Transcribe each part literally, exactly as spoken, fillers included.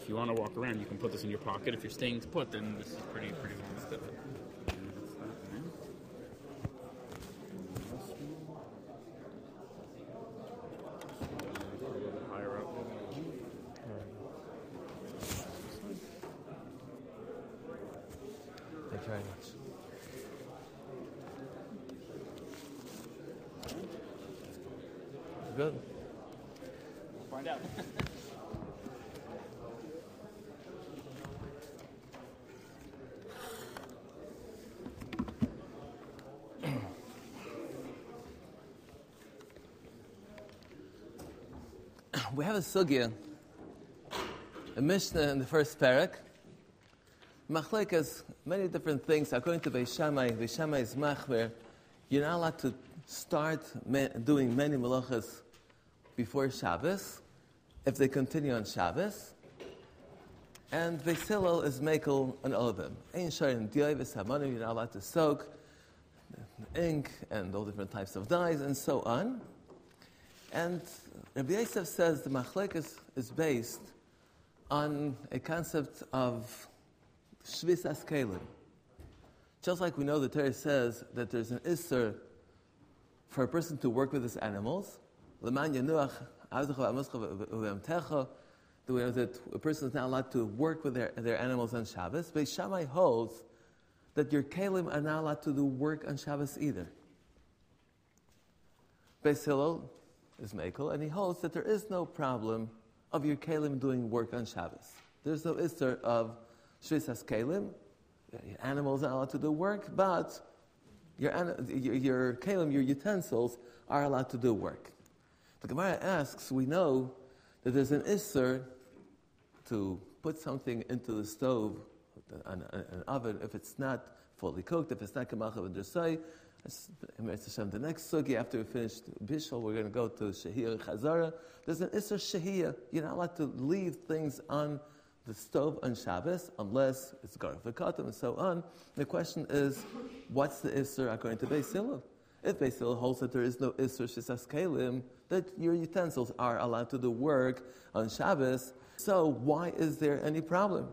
if you want to walk around, you can put this in your pocket. If you're staying put, then this is pretty pretty well stiff. Thank you very much. Good. We'll find out. We have a sugya, a Mishnah in the first parak. Machlekes, many different things. According to Beis Shammai, Beis Shammai is machmer. You're not allowed to start ma- doing many malachas before Shabbos if they continue on Shabbos. And Beis Hillel is mekel on all of them. Ein shayin diyai v'samanim, you're not allowed to soak ink and all different types of dyes and so on. And Rabbi Yosef says the machlekes is based on a concept of shvisas kelim. Just like we know the Torah says that there's an isser for a person to work with his animals, leman yanuach avdecha v'amoscha v'amtecha, the way that a person is not allowed to work with their, their animals on Shabbos. Beis Shammai holds that your kelim are not allowed to do work on Shabbos either. Beis Hillel is mekel, and he holds that there is no problem of your kelim doing work on Shabbos. There's no isser of shvisas kelim. Your animals are allowed to do work, but your, your, your kelim, your utensils, are allowed to do work. The Gemara asks, we know that there's an isser to put something into the stove, an, an oven, if it's not fully cooked, if it's not kamachav and drasai. The next sugi, after we finish Bishul, we're going to go to Shehiyah Chazara. There's an Isser Shehiyah. You're not allowed to leave things on the stove on Shabbos unless it's Garif V'Katam and so on. The question is, what's the Isser according to Beis Hillel? If Beis Hillel holds that there is no Isser Shisas Kelim, that your utensils are allowed to do work on Shabbos, so why is there any problem?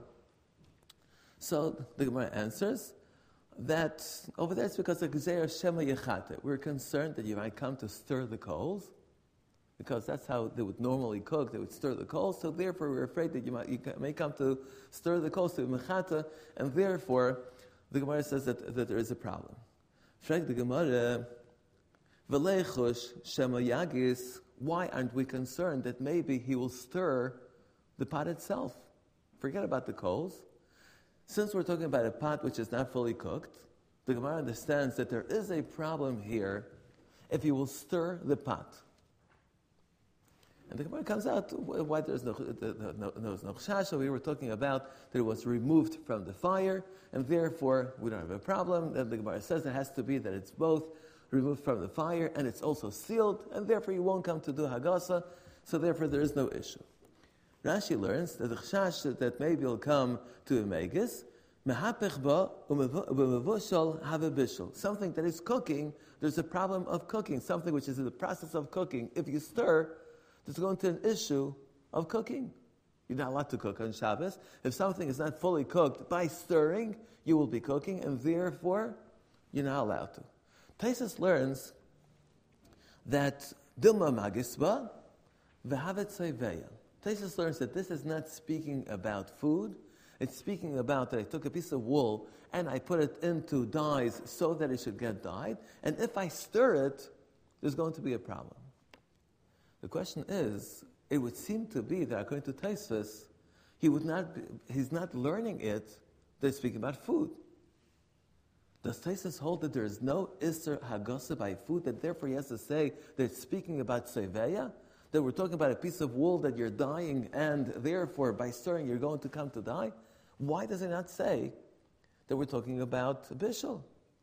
So the Gemara answers that over there it's because of Gzeir Shema Yechate. We're concerned that you might come to stir the coals, because that's how they would normally cook. They would stir the coals, so therefore we're afraid that you might you may come to stir the coals to Mechata, and therefore the Gemara says that, that there is a problem. Shrek the Gemara, V'leichush Shema Yagis, why aren't we concerned that maybe he will stir the pot itself? Forget about the coals. Since we're talking about a pot which is not fully cooked, the Gemara understands that there is a problem here if you will stir the pot. And the Gemara comes out why there's no no, no, no chasha. We were talking about that it was removed from the fire, and therefore we don't have a problem. And the Gemara says it has to be that it's both removed from the fire and it's also sealed, and therefore you won't come to do hagasa, so therefore there is no issue. Rashi learns that the chash that maybe will come to a megis, mehapech ba umevushal have a bishul. Something that is cooking, there's a problem of cooking. Something which is in the process of cooking. If you stir, there's going to an issue of cooking. You're not allowed to cook on Shabbos. If something is not fully cooked by stirring, you will be cooking, and therefore you're not allowed to. Taisus learns that dilma magisba v'havet seiveya. Taisus learns that this is not speaking about food. It's speaking about that I took a piece of wool and I put it into dyes so that it should get dyed. And if I stir it, there's going to be a problem. The question is, it would seem to be that according to Taisus, he would not be, he's not learning it, they're speaking about food. Does Taisus hold that there is no Isser Hagasa by food, that therefore he has to say that it's speaking about Seveya? That we're talking about a piece of wool that you're dyeing, and therefore by stirring you're going to come to die? Why does he not say that we're talking about bishul?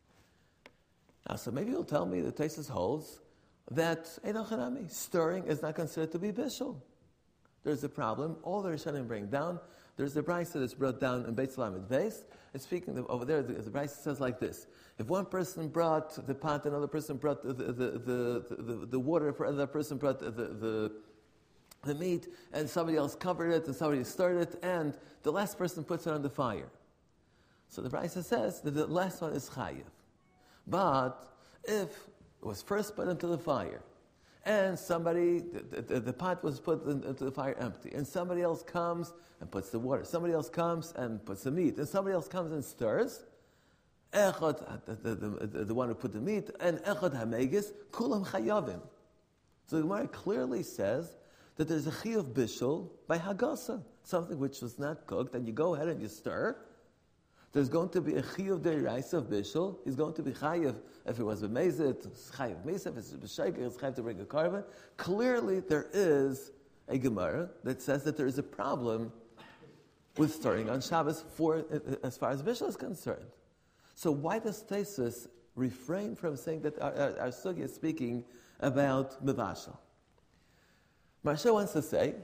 Now, so maybe you'll tell me that Taisus holds that Eidochanami, stirring is not considered to be bishul. There's a problem. All the Rishonim bring down. There's the brayso that's brought down in Beit Salamid Beis. It's speaking of, over there. The, the brayso says like this: if one person brought the pot, another person brought the the, the, the, the, the water, another person brought the, the the meat, and somebody else covered it, and somebody stirred it, and the last person puts it on the fire. So the Brisa says that the last one is chayiv. But if it was first put into the fire, and somebody, the, the, the pot was put in, into the fire empty, and somebody else comes and puts the water, somebody else comes and puts the meat, and somebody else comes and stirs, echad, the, the, the, the one who put the meat, and echad hamegis, kulam chayavim. So the Gemara clearly says that there's a chiyuv bishul by hagasa, something which was not cooked, and you go ahead and you stir. There's going to be a chiyuv deiraisa of bishul. He's going to be chayiv if it was b'mezit, chayiv mesa, if it's b'shaker, it's chayiv to bring a carbon. Clearly, there is a Gemara that says that there is a problem with stirring on Shabbos for as far as bishul is concerned. So why does Taisus refrain from saying that our, our, our sugi is speaking about mevashal? Marsha wants to say,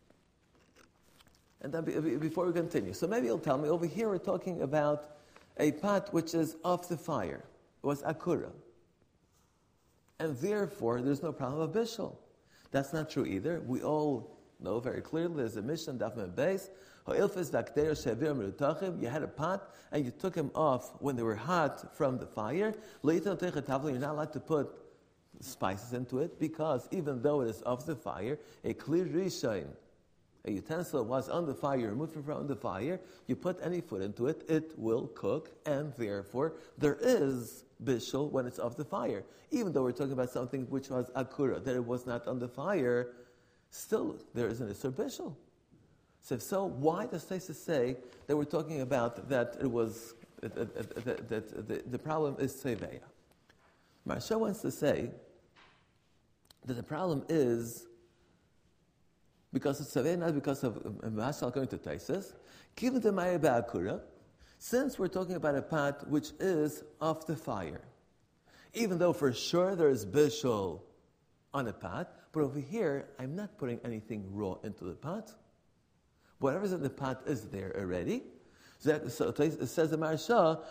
and then before we continue, so maybe you'll tell me, over here we're talking about a pot which is off the fire. It was akura. And therefore, there's no problem of bishul. That's not true either. We all know very clearly, there's a mission, daf mem beis, you had a pot, and you took them off when they were hot from the fire. You're not allowed to put spices into it, because even though it is off the fire, a clear rishon, a utensil was on the fire, you removed it from the fire, you put any food into it, it will cook, and therefore there is bishul when it's off the fire. Even though we're talking about something which was akura, that it was not on the fire, still there is an isur bishul. So if so, why does Taisus say that we're talking about that it was, that, that, that, that the, the problem is tzeveya? Marsha wants to say that the problem is because of tzeveya, not because of mashal, according to Taisus. Given the maya ba'akura, since we're talking about a pot which is off the fire, even though for sure there is bishul on a pot, but over here I'm not putting anything raw into the pot. Whatever's in the pot is there already. So, that, so it says the Marsha,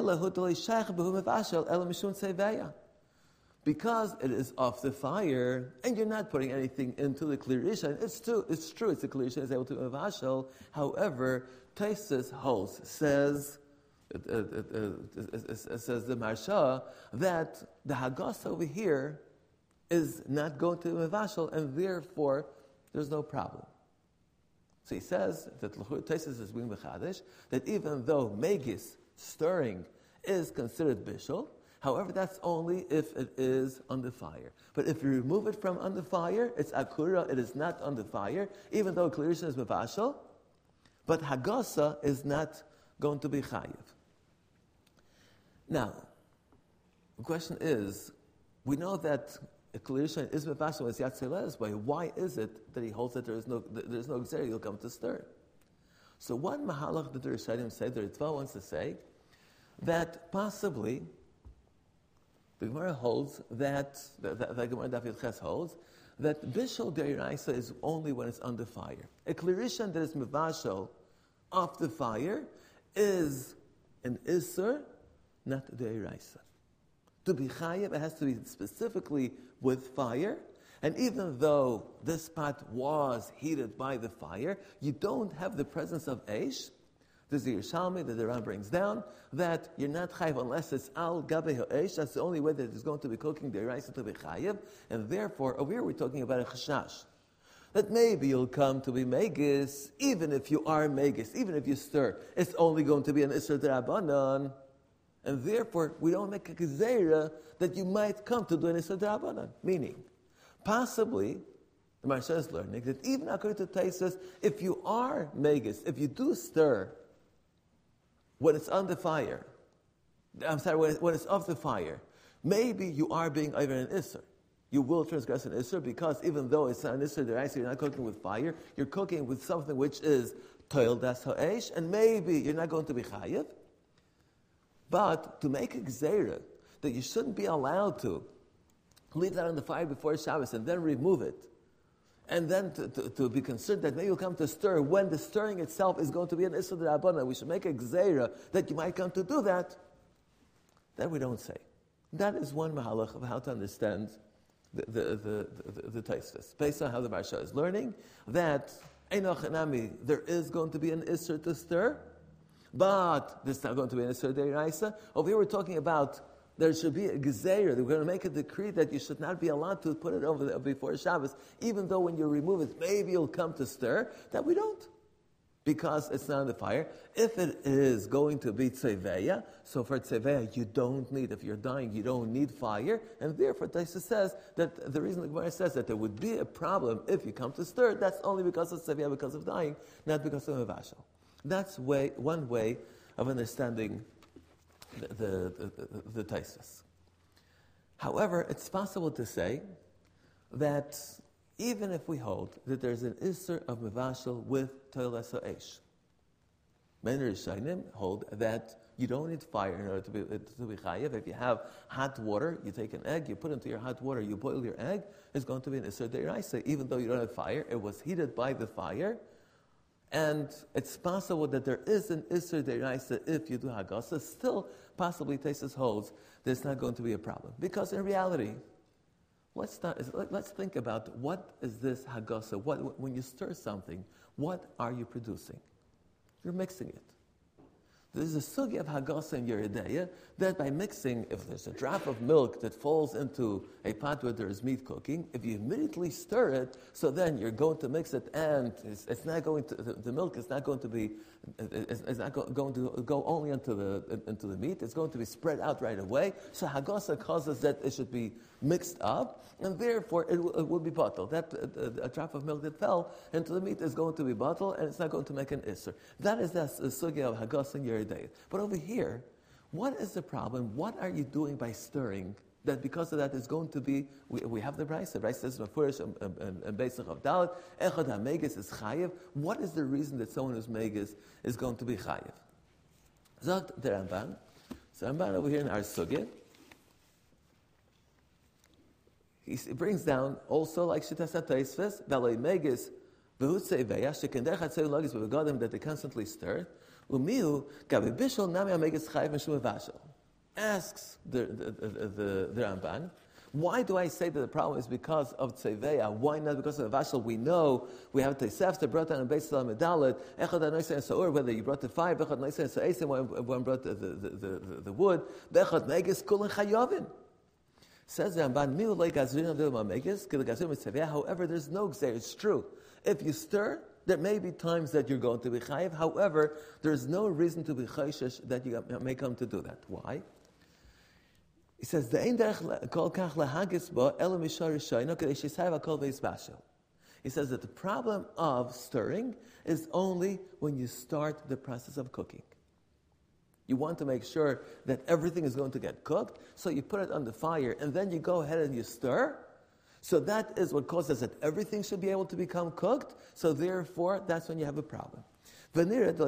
because it is off the fire, and you're not putting anything into the clear isha. It's true, it's true, it's a clear isha, it's able to be mavashal. However, Taisus holds, says, it, it, it, it, it, it says the Marsha, that the Haggadah over here is not going to be mavashal, and therefore there's no problem. So he says that Taisus is being mechadish, that even though megis, stirring, is considered bishul, however, that's only if it is on the fire. But if you remove it from on the fire, it's akura, it is not on the fire, even though clearisha is mevashal, but hagasa is not going to be chayiv. Now, the question is, we know that a clearisha is mevashal as yatzeles way. Why is it that he holds that there is no there is no gzera you'll come to stir? So one mahalach that the Rishonim say, the Ritva wants to say, that possibly the Gemara holds that, the, the, the Gemara Daf Yud Ches holds, that bishul deiraisa is only when it's under fire. A clearishan that is mevashal off the fire is an isser, not deiraisa. To be chayiv, it has to be specifically with fire. And even though this pot was heated by the fire, you don't have the presence of eish. There's the Yerushalmi that the Ram brings down, that you're not chayiv unless it's al gabe ha'esh. That's the only way that it's going to be cooking the rice to be chayiv. And therefore, over here we're talking about a chashash. That maybe you'll come to be megis, even if you are megis, even if you stir. It's only going to be an isser d'Rabbanan. And therefore, we don't make a gezerah that you might come to do an isser d'Rabbanan. Meaning, possibly, the Marsha is learning that even according to Taisus, if you are megis, if you do stir, when it's on the fire, I'm sorry, when, it, when it's off the fire, maybe you are being over an isser. You will transgress an isser because even though it's not an isser deraisa, you're not cooking with fire, you're cooking with something which is toil das ha'esh, and maybe you're not going to be chayiv. But to make a gzeira that you shouldn't be allowed to leave that on the fire before Shabbos and then remove it, and then to, to, to be concerned that maybe you'll come to stir when the stirring itself is going to be an Issa D'Rabbanan, we should make a gzeira that you might come to do that, that we don't say. That is one mahalach of how to understand the the the, the, the Tosfos, based on how the Maharsha is learning, that Einoch Enami, there is going to be an Isser to stir, but there's not going to be an Isser Deiraisa. Over here we're talking about there should be a Gezeira. We're going to make a decree that you should not be allowed to put it over the, before Shabbos, even though when you remove it, maybe you'll come to stir. That we don't, because it's not in the fire. If it is going to be Tzeveya, so for Tzeveya you don't need, if you're dying, you don't need fire, and therefore Taisa says that the reason the Gemara says that there would be a problem if you come to stir, that's only because of Tzeveya, because of dying, not because of Mevashal. That's way, one way of understanding the, the, the, the, the Tosfos. However, it's possible to say that even if we hold that there's an Isser of Mevashal with Toilas Ha'esh, many Rishonim hold that you don't need fire in order to be, to be chayiv. If you have hot water, you take an egg, you put it into your hot water, you boil your egg, it's going to be an Isser Deiraisa. Even though you don't have fire, it was heated by the fire, and it's possible that there is an Isser Deiraisa if you do Hagasa. Still, possibly Tosfos holds there's not going to be a problem. Because in reality, let's, start, let's think about what is this Hagasa? What, when you stir something, what are you producing? You're mixing it. There's a sugi of Hagasa in Yeridea that by mixing, if there's a drop of milk that falls into a pot where there is meat cooking, if you immediately stir it, so then you're going to mix it, and it's, it's not going to, the, the milk is not going to be, it's, it's not go, going to go only into the into the meat. It's going to be spread out right away. So Hagasa causes that it should be mixed up, and therefore it, w- it will be bottled. That uh, a drop of milk that fell into the meat is going to be bottled, and it's not going to make an isser. That is the sugya of Hagasa and Yeridei. But over here, what is the problem? What are you doing by stirring? That because of that is going to be, we, we have the Brisa. The Brisa says, Mefurish and Beisach of Dalet, Echad HaMeges is Chayiv. What is the reason that someone who's Meges is going to be Chayiv? Zot the Ramban. So Ramban over here in our Sugya, he brings down also like Shittas HaTosfos, Balei Meges, V'hutzei Veya, Shekendech HaTzei Logis, V'vegodim, that they constantly stir. Umihu, Gabi Bishol, Nami HaMeges Chayiv, Meshum Vashal. Asks the, the, the, the, the Ramban, why do I say that the problem is because of Tzeveya? Why not because of Vashal? We know we have Tosefta brought down in Beis Salam Medalet, Echad HaNoisei and Sa'ur, whether you brought the fire, Echad HaNoisei and Sa'esim, one brought the, the, the, the, the wood, Echad Meges Kulin Chayovin. Says the Ramban, Miu Lei Gazrin Adil Meges, Kil Gazrin Tzeveya. However, there's no Gzer. It's true. If you stir, there may be times that you're going to be chayiv. However, there's no reason to be chayshish that you may come to do that. Why? He says, he says that the problem of stirring is only when you start the process of cooking. You want to make sure that everything is going to get cooked, so you put it on the fire, and then you go ahead and you stir. So that is what causes that everything should be able to become cooked, so therefore, that's when you have a problem. Says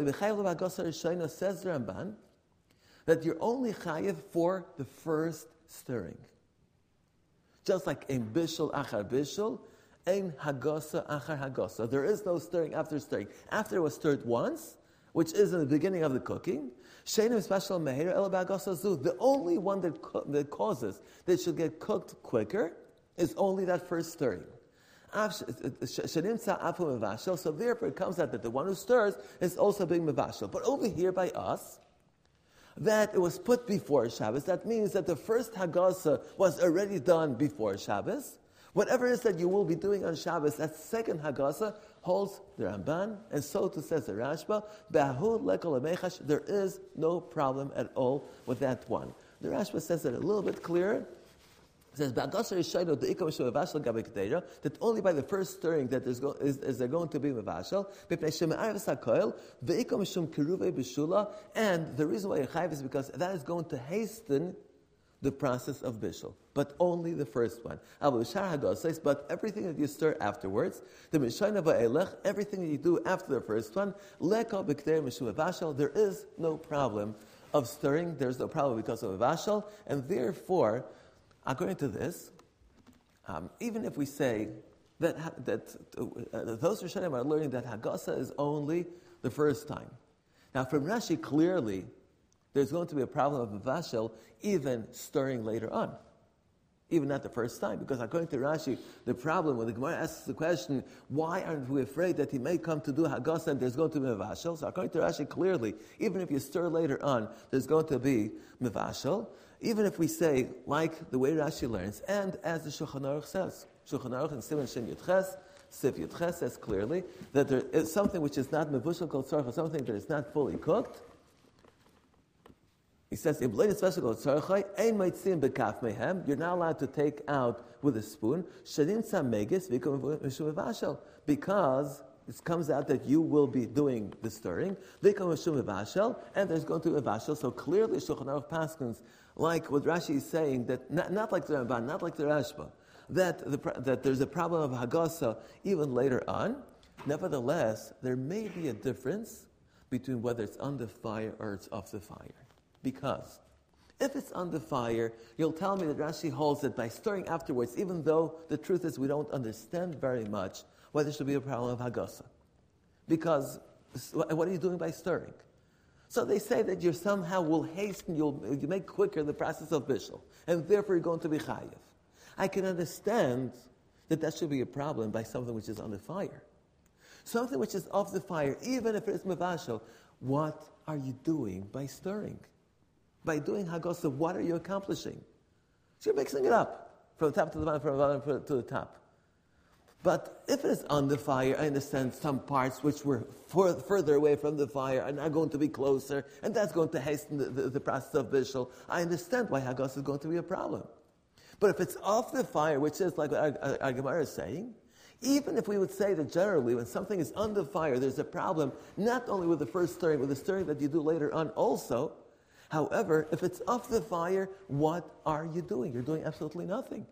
the Ramban, that you're only chayiv for the first stirring. Just like ein bishul achar bishul, ein hagasa achar hagasa. There is no stirring after stirring. After it was stirred once, which is in the beginning of the cooking, sheinu special meher el b'hagasa zu. The only one that, co- that causes that it should get cooked quicker is only that first stirring. So therefore it comes out that the one who stirs is also being mevashel. But over here by us, that it was put before Shabbos, that means that the first Hagasa was already done before Shabbos. Whatever it is that you will be doing on Shabbos, that second Hagasa holds the Ramban, and so too says the Rashba, there is no problem at all with that one. The Rashba says it a little bit clearer. It says that only by the first stirring that there's go, is, is there going to be mevashel, and the reason why you're chayiv is because that is going to hasten the process of bishul, but only the first one. But everything that you stir afterwards, the everything that you do after the first one, there is no problem of stirring. There's no problem because of mevashel, and therefore, according to this, um, even if we say that that uh, those Rishonim are learning that Hagasa is only the first time. Now, from Rashi, clearly, there's going to be a problem of Mevashel even stirring later on. even not the first time, because according to Rashi, the problem when the Gemara asks the question, why aren't we afraid that he may come to do Hagasa and there's going to be Mevashel? So according to Rashi, clearly, even if you stir later on, there's going to be Mevashel. Even if we say, like the way Rashi learns, and as the Shulchan Aruch says, Shulchan Aruch in Siman Shin Yudches, Sif Yudches says clearly that there is something which is not Mevushel Kol Tzarcha, something that is not fully cooked. He says, you're not allowed to take out with a spoon, because it comes out that you will be doing the stirring, and there's going to be a vashel. So clearly, Shulchan Aruch paskins, like what Rashi is saying, that not, not like the Ramban, not like the Rashba, that, the, that there's a problem of Hagasa even later on. Nevertheless, there may be a difference between whether it's on the fire or it's off the fire. Because if it's on the fire, you'll tell me that Rashi holds that by stirring afterwards, even though the truth is we don't understand very much why there should be a problem of Hagasa. Because what are you doing by stirring? So they say that you somehow will hasten, you'll you make quicker the process of Bishul, and therefore you're going to be Chayiv. I can understand that that should be a problem by something which is on the fire. Something which is off the fire, even if it is Mevashel, what are you doing by stirring? By doing Hagasa, what are you accomplishing? So you're mixing it up from the top to the bottom, from the bottom to the top. But if it is on the fire, I understand some parts which were for, further away from the fire are now going to be closer, and that's going to hasten the, the, the process of Bishul. I understand why Hagasa is going to be a problem. But if it's off the fire, which is like what our, our, our Gemara is saying, even if we would say that generally when something is on the fire, there's a problem, not only with the first stirring, with the stirring that you do later on also. However, if it's off the fire, what are you doing? You're doing absolutely nothing.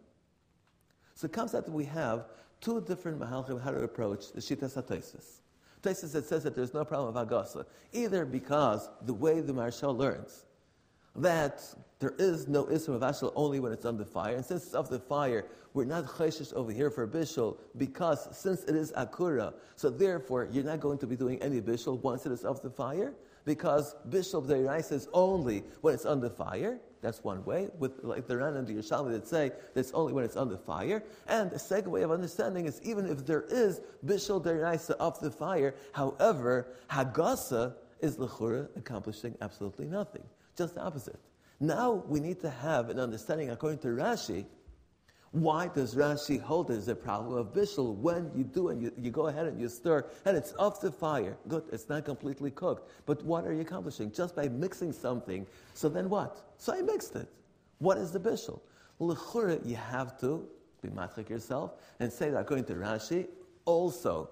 So it comes out that we have two different mahalchim how to approach the Shitas HaTosfos. Tosfos that says that there's no problem of Hagasa, either because the way the Marshal learns that there is no Isra Mevashel only when it's on the fire, and since it's off the fire, we're not chayshish over here for Bishul, because since it is Akura, so therefore you're not going to be doing any Bishul once it is off the fire, because Bishul B'deiraisa is only when it's on the fire. That's one way, with like the Ran and the Yerushalmi that say that it's only when it's on the fire. And the second way of understanding is even if there is Bishul B'deiraisa off the fire, however, Hagasa is l'chura accomplishing absolutely nothing. Just the opposite. Now we need to have an understanding according to Rashi. Why does Rashi hold there's a problem of Bishul when you do and you, you go ahead and you stir and it's off the fire? Good, it's not completely cooked. But what are you accomplishing? Just by mixing something. So then what? So I mixed it. What is the Bishul? L'chura, you have to be matchik yourself and say that according to Rashi, also,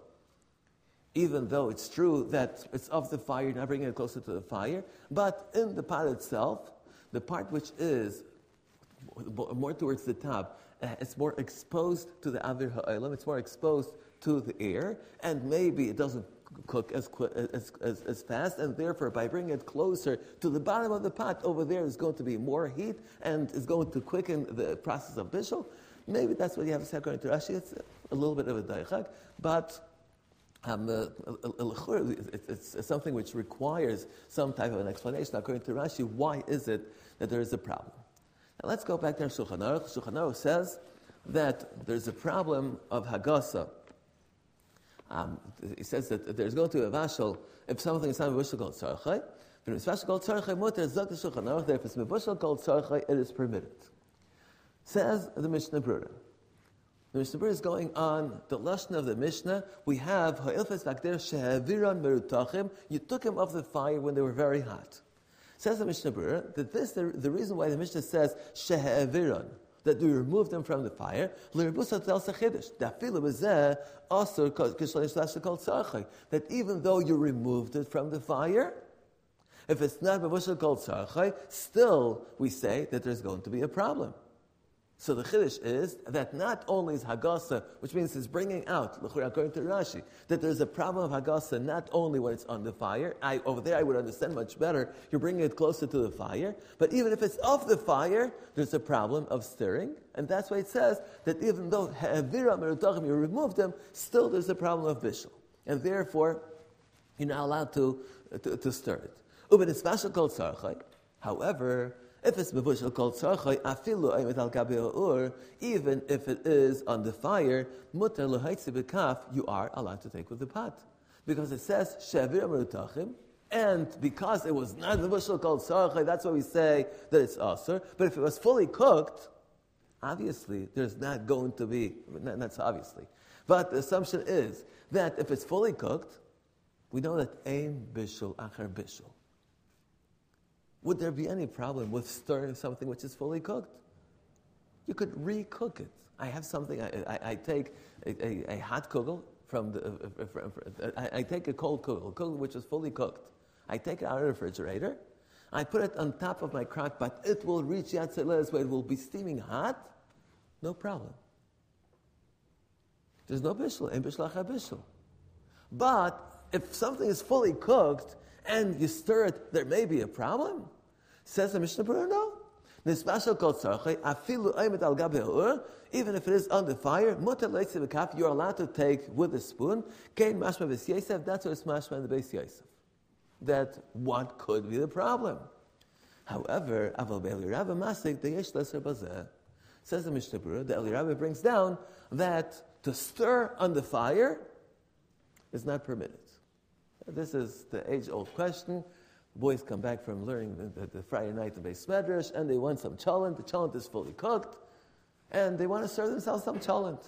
even though it's true that it's off the fire, you're not bringing it closer to the fire, but in the pot itself, the part which is more towards the top, uh, it's more exposed to the Avir Ha'olam, it's more exposed to the air, and maybe it doesn't cook as, as, as, as fast, and therefore by bringing it closer to the bottom of the pot, over there is going to be more heat, and is going to quicken the process of Bishul. Maybe that's what you have to say according to Rashi. It's a little bit of a daichak, but Um, uh, it's, it's something which requires some type of an explanation. According to Rashi, why is it that there is a problem? Now let's go back to Shulchan Aruch. Shulchan Aruch says that there's a problem of Hagasa. Um, he says that there's going to be a vashel if something is not mevushel called tzarchai. If it's vashel called tzarchai muter, zok the Shulchan Aruch that if it's mevushel called tzarchai, it is permitted. Says the Mishnah Brura. The Mishnah Brura is going on the lashon of the Mishnah. We have ha'ilfes vakder shehaviran merutachim. You took him off the fire when they were very hot. Says the Mishnah Brura that this the, the reason why the Mishnah says shehaviran, that we removed them from the fire. That even though you removed it from the fire, if it's not mevushel called tzarchai, still we say that there's going to be a problem. So the chiddush is that not only is Hagasa, which means it's bringing out, according to Rashi, that there's a problem of Hagasa not only when it's on the fire. I, over there I would understand much better. You're bringing it closer to the fire. But even if it's off the fire, there's a problem of stirring. And that's why it says that even though you removed them, still there's a problem of bishul. And therefore, you're not allowed to, to, to stir it. Uben is special called tzarchai. However, If it's mevushal called tzarchai, afilu aymet al gabi ha'ur, even if it is on the fire, mutar lehaitzi b'kaf, you are allowed to take with the pot. Because it says, shavir merutachim, and because it was not mevushal called tzarchai, that's why we say that it's asur. But if it was fully cooked, obviously, there's not going to be, not so obviously. But the assumption is that if it's fully cooked, we know that ein bishul achar bishul. Would there be any problem with stirring something which is fully cooked? You could re-cook it. I have something, I, I, I take a, a, a hot kugel from the, uh, from, uh, I, I take a cold kugel, a kugel which is fully cooked. I take it out of the refrigerator, I put it on top of my crock pot, it will reach Yatzeles where it will be steaming hot, no problem. There's no bishul, ein bishul achar bishul. But if something is fully cooked, and you stir it, there may be a problem. Says the Mishnah Berurah, no. Nisbashal kol tzarchai, afilu aymet al gabi ha'ur, even if it is on the fire, mutar leitzi b'kaf, you're allowed to take with a spoon. Kein mashma b'is Yosef, that's what it's mashma in the Beis Yosef. That what could be the problem? However, aval be'eli Rabba masik the yesh leser bazeh. Says the Mishnah Berurah, the Eli Rabba brings down that to stir on the fire is not permitted. This is the age-old question. The boys come back from learning the, the, the Friday night in Beis Medrash, and they want some cholent. The cholent is fully cooked, and they want to serve themselves some cholent.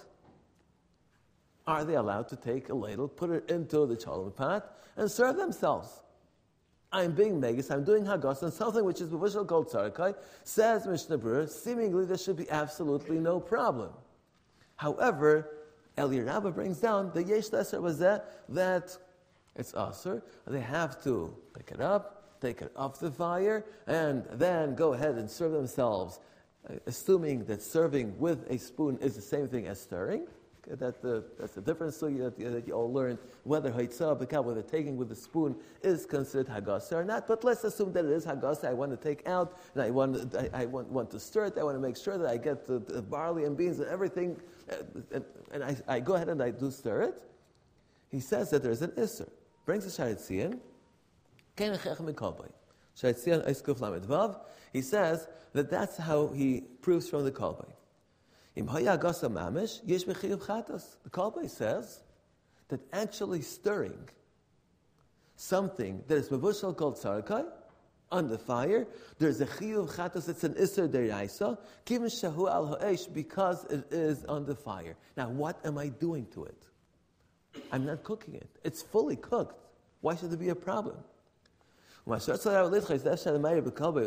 Are they allowed to take a ladle, put it into the cholent pot, and serve themselves? I'm being megas, I'm doing hagos, and something which is b'vushal called tzarkai, says Mishnah Berurah, seemingly there should be absolutely no problem. However, Eli Rabba brings down the yesh leser bazeh, that it's asur. They have to pick it up, take it off the fire, and then go ahead and serve themselves, uh, assuming that serving with a spoon is the same thing as stirring. Okay, that the, that's the difference so you, that, you, that you all learned whether haitzah b'kav, whether taking with a spoon is considered hagasa or not. But let's assume that it is hagasa. I want to take out, and I want, I, I want, want to stir it. I want to make sure that I get the, the barley and beans and everything, uh, and, and I, I go ahead and I do stir it. He says that there's an isser. Brings the Sharet Tzion. Kein chechem mikabei. Sharet Tzion Eiskuf Lamed Vav. He says that that's how he proves from the Kalbei. Im haya gasa mamish yesh bechiyuv chatas. The Kalbei says that actually stirring something that is mevushal called tzarkai on the fire, there's a chiyuv chatas. It's an iser deraisa kivin shahu al ha'esh, because it is on the fire. Now, what am I doing to it? I'm not cooking it. It's fully cooked. Why should there be a problem? This Eliyahu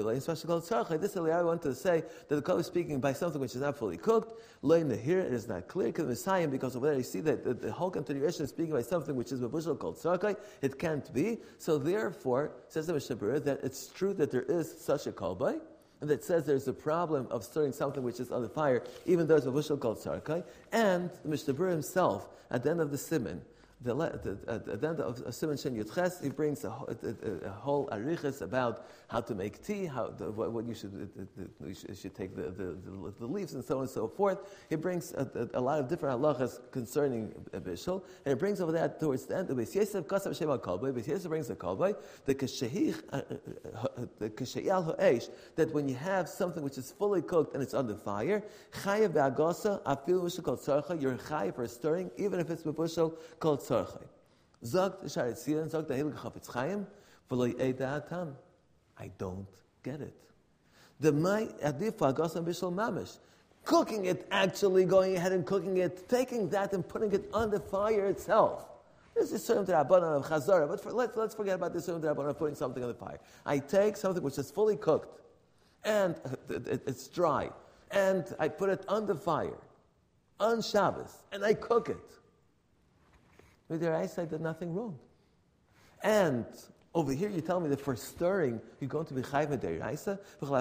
wanted to say that the Kalbei is speaking by something which is not fully cooked. Here it is not clear because over there you see that the, the whole continuation is speaking by something which is mevushal called tzarkai. It can't be. So therefore, says the Mishnah Berurah, that it's true that there is such a Kalbei, and that says there's a problem of stirring something which is on the fire, even though it's a mevushal called tzarkai. And the Mishnah Berurah himself, at the end of the Siman, the, the, at the end of Siman Shen Yudches, he brings a, a, a whole arichas about how to make tea, how the, what, what you should you should, you should take the, the, the, the leaves and so on and so forth. He brings a, a, a lot of different halachas concerning a bishul, and it brings over that towards the end. Beis Yosef Kasav Shem HaKalbei. Beis Yosef brings the Kalbei, the keshehich, the kesheyal ha'esh, that when you have something which is fully cooked and it's on the fire, chayav be'agasa afilu mishul kol tzarcha, you're chayav for stirring, even if it's mevushal called tzarcha. Zog the Sharet Tzion, zog the Hilgach Chafetz Chaim, v'lo ye'eda atam. I don't get it. The my adif hagasa bishul mamish, cooking it, actually going ahead and cooking it, taking that and putting it on the fire itself. This is Surim D'Rabbanan of Chazara, but for, let's let's forget about this Surim D'Rabbanan of putting something on the fire. I take something which is fully cooked, and it, it, it's dry, and I put it on the fire, on Shabbos, and I cook it. With your eyesight, there's nothing wrong. And over here, you tell me that for stirring, you're going to be chayv deraisa.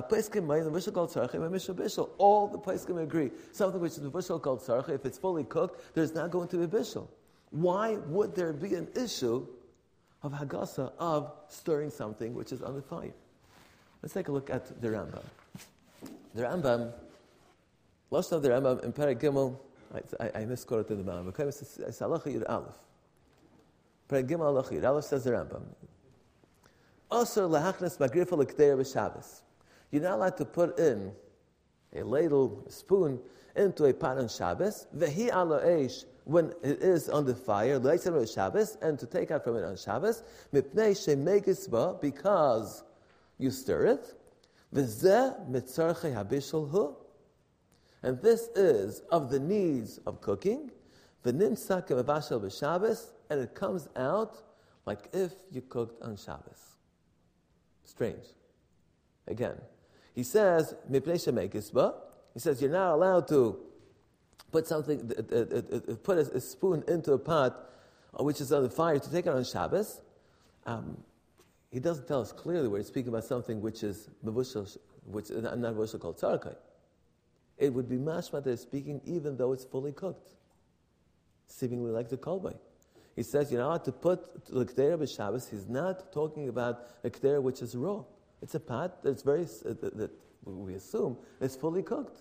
All the poskim agree. Something which is bishul called tzarcha, if it's fully cooked, there's not going to be bishul. Why would there be an issue of hagasa of stirring something which is on the fire? Let's take a look at the Rambam. The Rambam, most of the Rambam in Perek Gimel, I, I, I misquoted the Rambam. It's halacha yud aleph. Perek Gimel halacha yud aleph says the Rambam. Also lahachnas magrifa l'kdeir b'Shabbos. you're not allowed to put in a ladle, a spoon, into a pot on Shabbos, vehi ala eish, when it is on the fire, leitzim Shabbos, and to take out from it on Shabbos, mipnei shemegisba, because you stir it, v'zeh mitzarchei habishul hu, and this is of the needs of cooking, v'nimsa kemavashel b'Shabbos, and it comes out like if you cooked on Shabbos. Strange. Again, he says, mipnei shemegisba, he says you're not allowed to put something, uh, uh, uh, put a, a spoon into a pot which is on the fire to take it on Shabbos. Um, he doesn't tell us clearly where he's speaking about something which is mevushal, which is not mevushal called tzarkai. It would be mashma that he's speaking even though it's fully cooked, seemingly like the kolbay. He says you're not allowed to put the k'dera b'Shabbos. He's not talking about a k'dera which is raw. It's a pot that's very uh, that we assume it's fully cooked.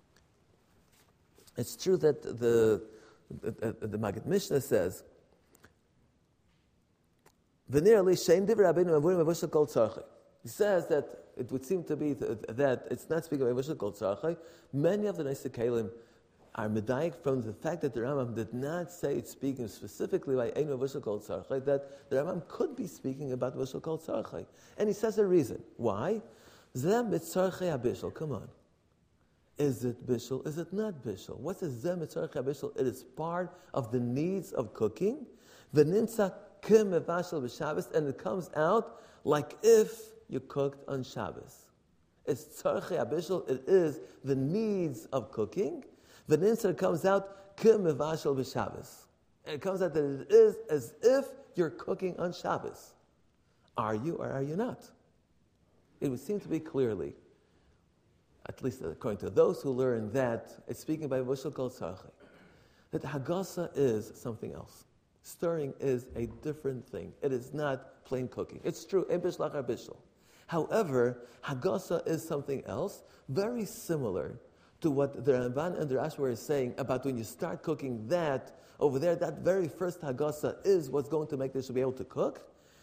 It's true that the the, the, the Maggid Mishnah says, he says that it would seem to be that it's not speaking of Evushal Kol Tzarchai. Many of the Neisei Kelim are medayik from the fact that the Rambam did not say it's speaking specifically by Ein Evushal Kol Tzarchai, that the Rambam could be speaking about Evushal Kol Tzarchai. And he says a reason. Why? Zem mitzarchei habishul. Come on. Is it bishul? Is it not bishul? What's a zem mitzarchei habishul? It is part of the needs of cooking. V'nimtza kim mevashel b'Shabbos, and it comes out like if you cooked on Shabbos. It's tzarchei habishul. It is the needs of cooking. V'nimtza comes out kim mevashel b'Shabbos, and it comes out that it is as if you're cooking on Shabbos. Are you or are you not? It would seem to be clearly, at least according to those who learn that, it's speaking by Evushal Kol Tzarchai, that Hagasa is something else. Stirring is a different thing. It is not plain cooking. It's true, Ein Bishlach Har Bishul. However, Hagasa is something else, very similar to what the Ramban and the Rashi were saying about when you start cooking that, over there, that very first Hagasa is what's going to make this to be able to cook.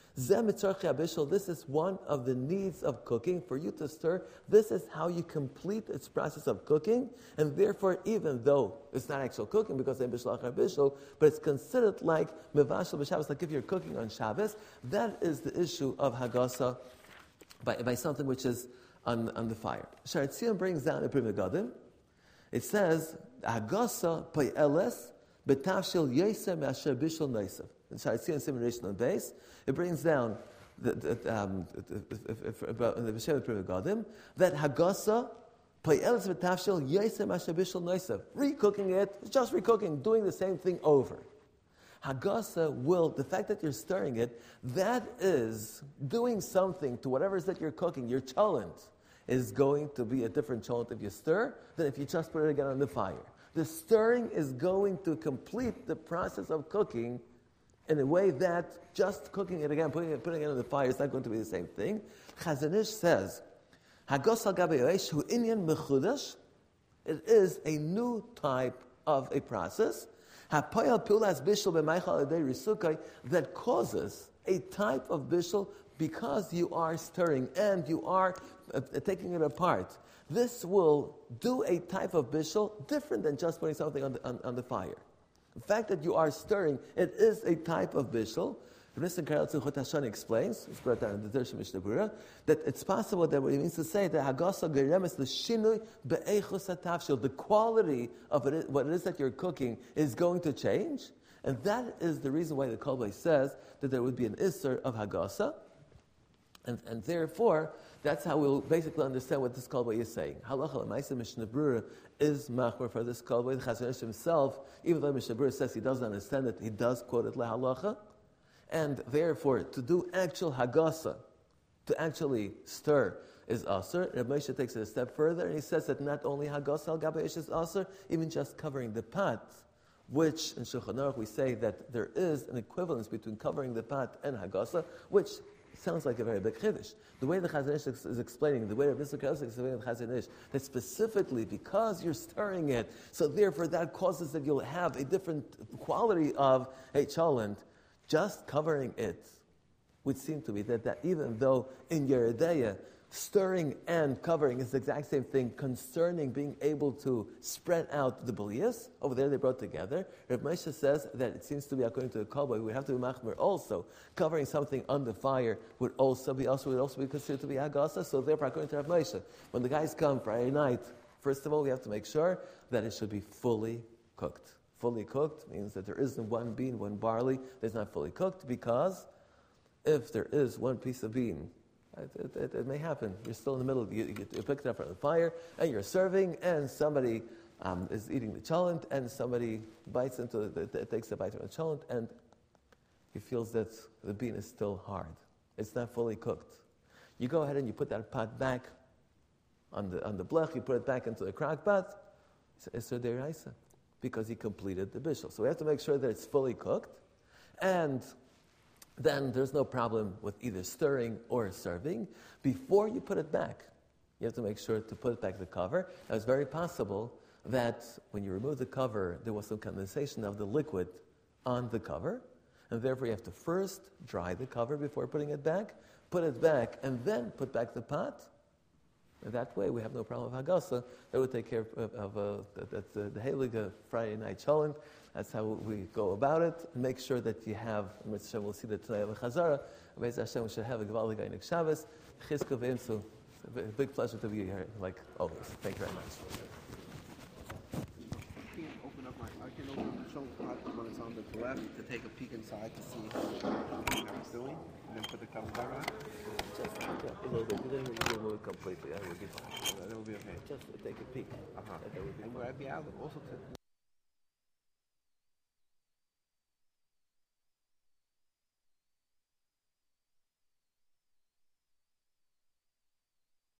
This is one of the needs of cooking. For you to stir, this is how you complete its process of cooking. And therefore, even though it's not actual cooking because it's Bishlach Har Bishul, but it's considered like Mevashel b'Shabbos, like if you're cooking on Shabbos, that is the issue of Hagasa by, by something which is on, on the fire. Sha'ar Tzion brings down a Pri Megadim. It says, Hagasa pa'eles b'tavshil yosem asher bishul noisav. In Sha'ar Tzion simulation on base, it brings down the, the, um, about in the B'Shem Pri Megadim that Hagasa pa'eles b'tavshil yosem asher bishul noisav. Recooking it, just recooking, doing the same thing over. Hagasa will, the fact that you're stirring it, that is doing something to whatever it is that you're cooking. Your cholent is going to be a different cholent if you stir than if you just put it again on the fire. The stirring is going to complete the process of cooking in a way that just cooking it again, putting it, putting it on the fire is not going to be the same thing. Chazon Ish says, Hagasa gabe yoesh hu inyan mechudash. It is a new type of a process that causes a type of bishul because you are stirring and you are uh, taking it apart. This will do a type of bishul different than just putting something on the, on, on the fire. The fact that you are stirring, it is a type of bishul. Nissan Karelitz Chut Hashan explains, it's brought down in the Dershim Mishnah Berurah, that it's possible that what he means to say that Hagasa Geremes the Shinui Be'echus HaTavshil, the quality of it, what it is that you're cooking is going to change, and that is the reason why the Kolbay says that there would be an Isser of Hagasa, and, and therefore that's how we'll basically understand what this Kolbay is saying. Halacha L'maisa Mishnah Berurah is machmer for this Kolbay. The Chazon Ish himself, even though Mishnah Berurah says he doesn't understand it, he does quote it LeHalacha. And therefore, to do actual Hagasa, to actually stir, is Aser. Reb Moshe takes it a step further, and he says that not only Hagasa al Gabe Ish is Aser, even just covering the pot, which in Shulchan Aruch we say that there is an equivalence between covering the pot and Hagasa, which sounds like a very big chiddush. The way the Chazon Ish is explaining, the way of Nissan Karelitz is explaining the Chazon Ish, that specifically because you're stirring it, so therefore that causes that you'll have a different quality of a cholent. Just covering it would seem to be that, that even though in Yeredeya, stirring and covering is the exact same thing concerning being able to spread out the belias. Over there they brought together. Rav Moshe says that it seems to be according to the Kabbalah, we would have to be machmer also. Covering something on the fire would also be also would also be considered to be agasa. So therefore, according to Rav Moshe, when the guys come Friday night, first of all, we have to make sure that it should be fully cooked. Fully cooked means that there isn't one bean, one barley that's not fully cooked, because if there is one piece of bean, It, it, it may happen. You're still in the middle. You, you, you pick it up from the fire, and you're serving, and somebody um, is eating the cholent, and somebody bites into the, the, takes a bite from the cholent, and he feels that the bean is still hard. It's not fully cooked. You go ahead and you put that pot back on the on the blech. You put it back into the crock pot. It's a deraisa, because he completed the bishul. So we have to make sure that it's fully cooked, and then there's no problem with either stirring or serving. Before you put it back, you have to make sure to put it back the cover. Now, it's very possible that when you remove the cover, there was some condensation of the liquid on the cover, and therefore you have to first dry the cover before putting it back, put it back, and then put back the pot. And that way, we have no problem with Hagasa. That would take care of, of uh, that, that's uh, the Heilige Friday night cholent. That's how we go about it. Make sure that you have, Mister Hashem, we'll see that tonight of the Chazara. Be'ez Hashem, we should have a Gevaldig Einik Shabbos. Chizku v'imsu. It's a big pleasure to be here, like always. Thank you very much. I can open up my, I can open up the trunk pot when it's on the left to take a peek inside to see what it's doing, and then put the cover back on. Just yeah, a little bit. You didn't remove it completely. That would be fine. That will be okay. Just take a peak. Uh-huh. And would I be able also to